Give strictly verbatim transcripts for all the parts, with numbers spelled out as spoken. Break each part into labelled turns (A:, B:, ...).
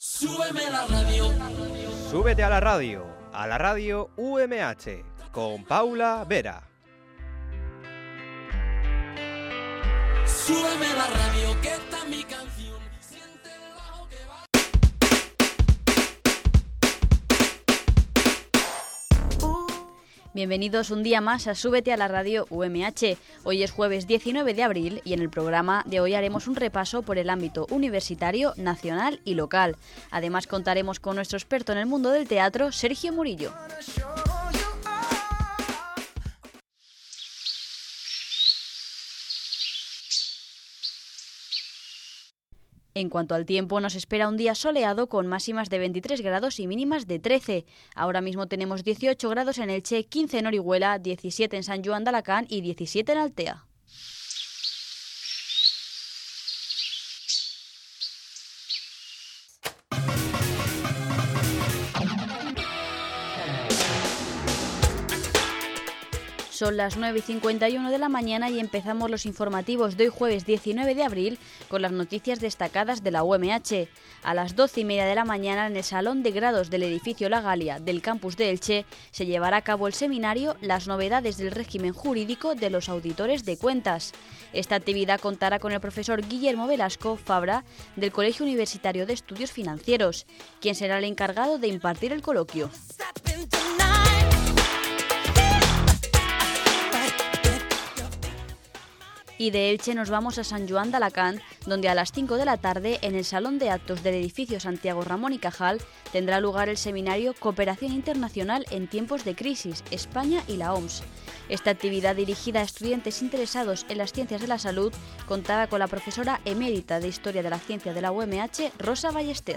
A: Súbeme la radio.
B: Súbete a la radio, a la radio U M H, con Paula Vera.
A: Súbeme la radio, que esta es mi canción. Siente el bajo que va.
C: Bienvenidos un día más a Súbete a la radio U M H. Hoy es jueves diecinueve de abril y en el programa de hoy haremos un repaso por el ámbito universitario, nacional y local. Además contaremos con nuestro experto en el mundo del teatro, Sergio Murillo. En cuanto al tiempo, nos espera un día soleado con máximas de veintitrés grados y mínimas de trece. Ahora mismo tenemos dieciocho grados en Elche, quince en Orihuela, diecisiete en San Joan de Alacant y diecisiete en Altea. Son las nueve y cincuenta y uno de la mañana y empezamos los informativos de hoy jueves diecinueve de abril con las noticias destacadas de la U M H. A las doce y media de la mañana en el Salón de Grados del edificio La Galia del campus de Elche se llevará a cabo el seminario Las novedades del régimen jurídico de los auditores de cuentas. Esta actividad contará con el profesor Guillermo Velasco Fabra del Colegio Universitario de Estudios Financieros, quien será el encargado de impartir el coloquio. Y de Elche nos vamos a San Joan de Alacant, donde a las cinco de la tarde, en el Salón de Actos del edificio Santiago Ramón y Cajal, tendrá lugar el seminario Cooperación Internacional en tiempos de crisis, España y la O M S. Esta actividad dirigida a estudiantes interesados en las ciencias de la salud contará con la profesora emérita de Historia de la Ciencia de la U M H, Rosa Ballester.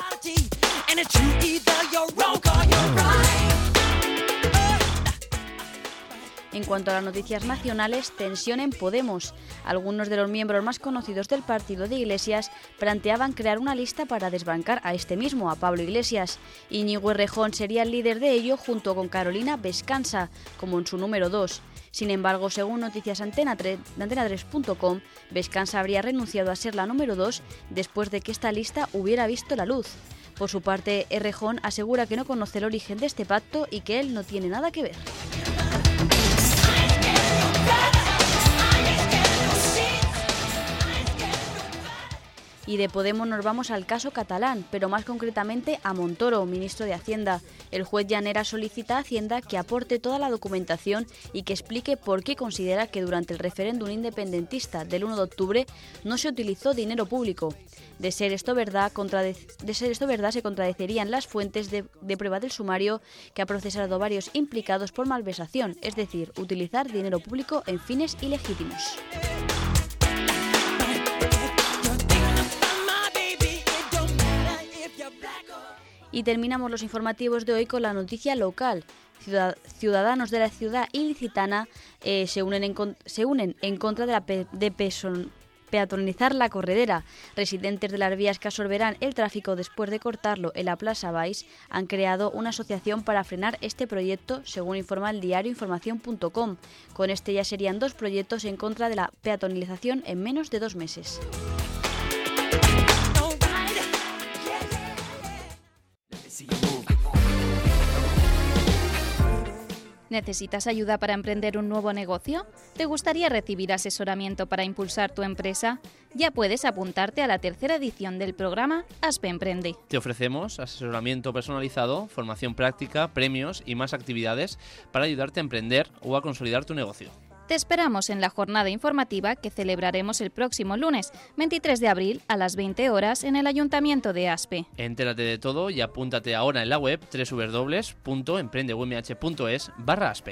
C: En cuanto a las noticias nacionales, tensión en Podemos. Algunos de los miembros más conocidos del partido de Iglesias planteaban crear una lista para desbancar a este mismo, a Pablo Iglesias. Íñigo Errejón sería el líder de ello junto con Carolina Vescansa, como en su número dos. Sin embargo, según noticias antena tres punto com, Vescansa habría renunciado a ser la número dos después de que esta lista hubiera visto la luz. Por su parte, Errejón asegura que no conoce el origen de este pacto y que él no tiene nada que ver. Y de Podemos nos vamos al caso catalán, pero más concretamente a Montoro, ministro de Hacienda. El juez Llanera solicita a Hacienda que aporte toda la documentación y que explique por qué considera que durante el referéndum independentista del uno de octubre no se utilizó dinero público. De ser esto verdad, contrade- de ser esto verdad se contradecerían las fuentes de, de prueba del sumario que ha procesado varios implicados por malversación, es decir, utilizar dinero público en fines ilegítimos. Y terminamos los informativos de hoy con la noticia local. Ciudadanos de la ciudad ilicitana eh, se, unen en, se unen en contra de, la pe, de peson, peatonalizar la corredera. Residentes de las vías que absorberán el tráfico después de cortarlo en la Plaza Baix han creado una asociación para frenar este proyecto, según informa el diario información punto com. Con este ya serían dos proyectos en contra de la peatonalización en menos de dos meses.
D: ¿Necesitas ayuda para emprender un nuevo negocio? ¿Te gustaría recibir asesoramiento para impulsar tu empresa? Ya puedes apuntarte a la tercera edición del programa ASPE Emprende.
E: Te ofrecemos asesoramiento personalizado, formación práctica, premios y más actividades para ayudarte a emprender o a consolidar tu negocio.
D: Te esperamos en la jornada informativa que celebraremos el próximo lunes, veintitrés de abril, a las veinte horas, en el Ayuntamiento de Aspe.
E: Entérate de todo y apúntate ahora en la web doble u doble u doble u punto emprende u m h punto es barra aspe.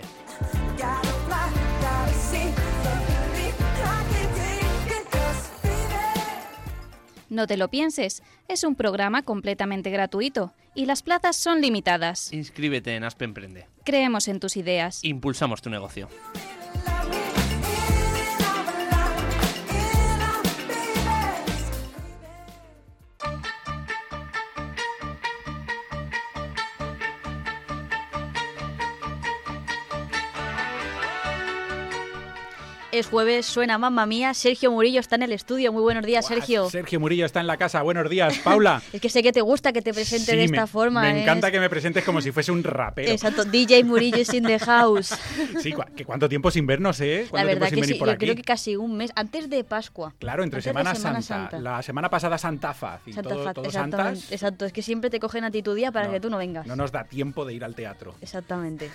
D: No te lo pienses, es un programa completamente gratuito y las plazas son limitadas.
E: Inscríbete en Aspe Emprende.
D: Creemos en tus ideas.
E: Impulsamos tu negocio.
C: Es jueves, suena Mamma Mía. Sergio Murillo está en el estudio. Muy buenos días,
F: Buah,
C: Sergio.
F: Sergio Murillo está en la casa. Buenos días, Paula.
C: Es que sé que te gusta que te presente
F: Sí,
C: de esta
F: me,
C: forma.
F: Me
C: es...
F: encanta que me presentes como si fuese un rapero.
C: Exacto, D J Murillo is in the house.
F: Sí, cu que cuánto tiempo sin vernos, ¿eh?
C: La verdad que sí,
F: por
C: yo
F: aquí?
C: creo que casi un mes, antes de Pascua.
F: Claro, entre
C: antes
F: Semana,
C: de Semana
F: Santa.
C: Santa.
F: La semana pasada Santa Faz y
C: Santa
F: todo,
C: Faz,
F: todo
C: exactamente,
F: Santas.
C: exacto, es que siempre te cogen a ti tu día para
F: No,
C: que tú no vengas.
F: No nos da tiempo de ir al teatro.
C: Exactamente.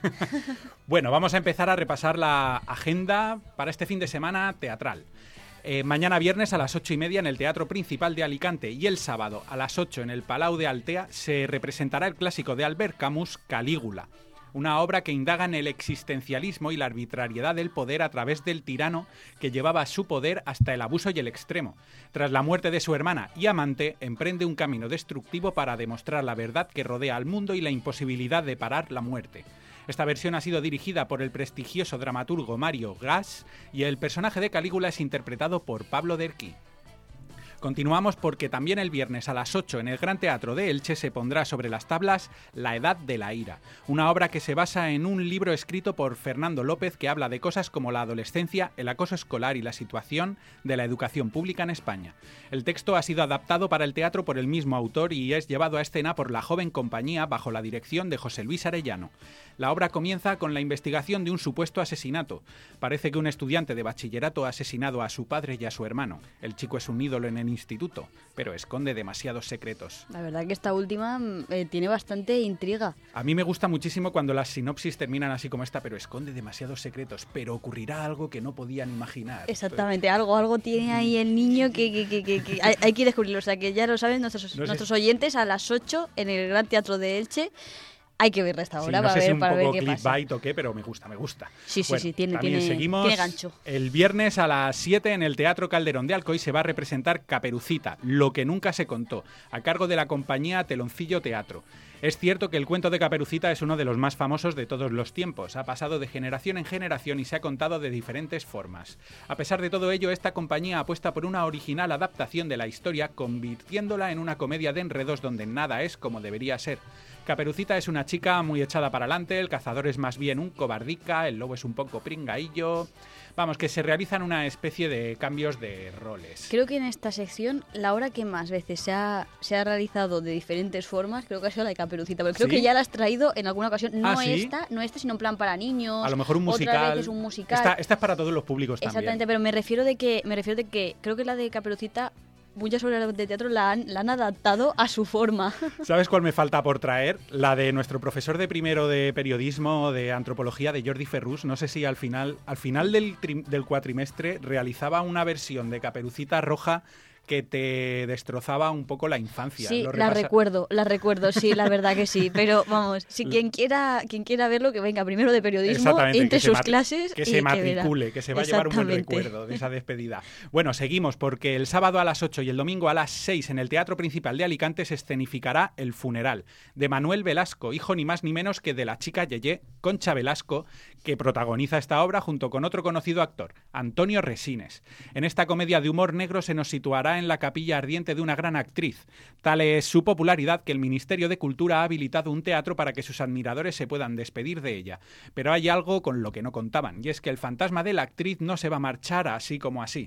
F: Bueno, vamos a empezar a repasar la agenda para este fin de semana teatral. Eh, mañana viernes a las ocho y media en el Teatro Principal de Alicante y el sábado a las ocho en el Palau de Altea se representará el clásico de Albert Camus, Calígula, una obra que indaga en el existencialismo y la arbitrariedad del poder a través del tirano que llevaba su poder hasta el abuso y el extremo. Tras la muerte de su hermana y amante, emprende un camino destructivo para demostrar la verdad que rodea al mundo y la imposibilidad de parar la muerte. Esta versión ha sido dirigida por el prestigioso dramaturgo Mario Gas y el personaje de Calígula es interpretado por Pablo Derqui. Continuamos porque también el viernes a las ocho en el Gran Teatro de Elche se pondrá sobre las tablas La Edad de la Ira, una obra que se basa en un libro escrito por Fernando López que habla de cosas como la adolescencia, el acoso escolar y la situación de la educación pública en España. El texto ha sido adaptado para el teatro por el mismo autor y es llevado a escena por la joven compañía bajo la dirección de José Luis Arellano. La obra comienza con la investigación de un supuesto asesinato. Parece que un estudiante de bachillerato ha asesinado a su padre y a su hermano. El chico es un ídolo en el instituto, pero esconde demasiados secretos.
C: La verdad que esta última eh, tiene bastante intriga.
F: A mí me gusta muchísimo cuando las sinopsis terminan así como esta, pero esconde demasiados secretos, pero ocurrirá algo que no podían imaginar.
C: Exactamente, algo algo tiene ahí el niño que, que, que, que, que hay, hay que descubrirlo. O sea, que ya lo saben nuestros,
F: No sé.
C: nuestros oyentes a las ocho en el Gran Teatro de Elche. Hay que verla esta
F: Sí,
C: hora
F: no
C: para
F: sé
C: ver,
F: si un
C: para ver
F: poco
C: qué pasa.
F: clickbait o qué, pero me gusta, me gusta.
C: Sí, sí,
F: Bueno,
C: sí, tiene,
F: también
C: tiene,
F: seguimos.
C: tiene gancho.
F: El viernes a las siete en el Teatro Calderón de Alcoy se va a representar Caperucita, lo que nunca se contó, a cargo de la compañía Teloncillo Teatro. Es cierto que el cuento de Caperucita es uno de los más famosos de todos los tiempos. Ha pasado de generación en generación y se ha contado de diferentes formas. A pesar de todo ello, esta compañía apuesta por una original adaptación de la historia, convirtiéndola en una comedia de enredos donde nada es como debería ser. Caperucita es una chica muy echada para adelante, el cazador es más bien un cobardica, el lobo es un poco pringaillo. Vamos, que se realizan una especie de cambios de roles.
C: Creo que en esta sección la hora que más veces se ha, se ha realizado de diferentes formas creo que ha sido la de Caperucita, porque creo
F: ¿Sí?
C: que ya la has traído en alguna ocasión, no
F: ¿Ah, sí?
C: esta, no esta, sino en plan para niños.
F: A lo mejor un musical.
C: Otras veces un musical.
F: Esta, esta es para todos los públicos también.
C: Exactamente, pero me refiero de que me refiero de que creo que la de Caperucita muchas obras de teatro la han, la han adaptado a su forma.
F: ¿Sabes cuál me falta por traer? La de nuestro profesor de primero de periodismo, de antropología, de Jordi Ferrús. No sé si al final, al final del, tri, del cuatrimestre realizaba una versión de Caperucita Roja que te destrozaba un poco la infancia.
C: Sí,
F: Lo
C: la
F: repasa-
C: recuerdo, la recuerdo, sí, la verdad que sí. Pero vamos, si quien quiera, quien quiera verlo, que venga primero de periodismo,
F: Exactamente,
C: entre
F: que se
C: sus
F: mat-
C: clases
F: que
C: y
F: se
C: que
F: matricule,
C: verá.
F: que se va a llevar un buen
C: Exactamente.
F: recuerdo de esa despedida. Bueno, seguimos porque el sábado a las ocho y el domingo a las seis en el Teatro Principal de Alicante se escenificará El funeral de Manuel Velasco, hijo ni más ni menos que de la chica Yeye, Concha Velasco, que protagoniza esta obra junto con otro conocido actor, Antonio Resines. En esta comedia de humor negro se nos situará en la capilla ardiente de una gran actriz. Tal es su popularidad que el Ministerio de Cultura ha habilitado un teatro para que sus admiradores se puedan despedir de ella. Pero hay algo con lo que no contaban, y es que el fantasma de la actriz no se va a marchar así como así.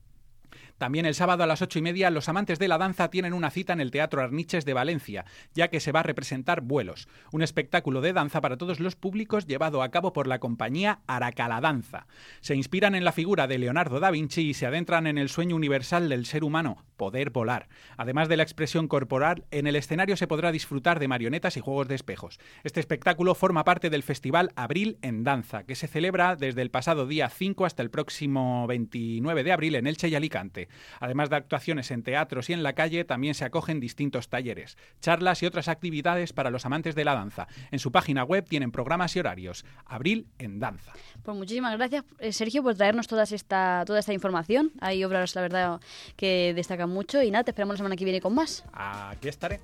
F: También el sábado a las ocho y media los amantes de la danza tienen una cita en el Teatro Arniches de Valencia, ya que se va a representar Vuelos, un espectáculo de danza para todos los públicos llevado a cabo por la compañía Aracala Danza. Se inspiran en la figura de Leonardo da Vinci y se adentran en el sueño universal del ser humano, poder volar. Además de la expresión corporal, en el escenario se podrá disfrutar de marionetas y juegos de espejos. Este espectáculo forma parte del Festival Abril en Danza, que se celebra desde el pasado día cinco hasta el próximo veintinueve de abril en Elche y Alicante. Además de actuaciones en teatros y en la calle, también se acogen distintos talleres, charlas y otras actividades para los amantes de la danza. En su página web tienen programas y horarios. Abril en Danza.
C: Pues muchísimas gracias, Sergio, por traernos toda esta, toda esta información. Hay obras, la verdad, que destacan mucho. Y nada, te esperamos la semana que viene con más.
F: Aquí estaré.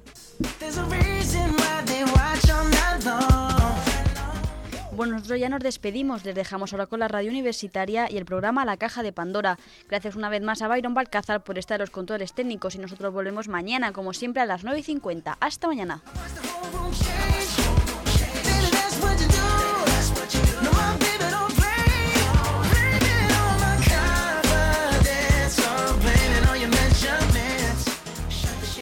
C: Bueno, nosotros ya nos despedimos, les dejamos ahora con la radio universitaria y el programa La Caja de Pandora. Gracias una vez más a Byron Balcázar por estar en los controles técnicos y nosotros volvemos mañana, como siempre, a las nueve y cincuenta. Hasta mañana.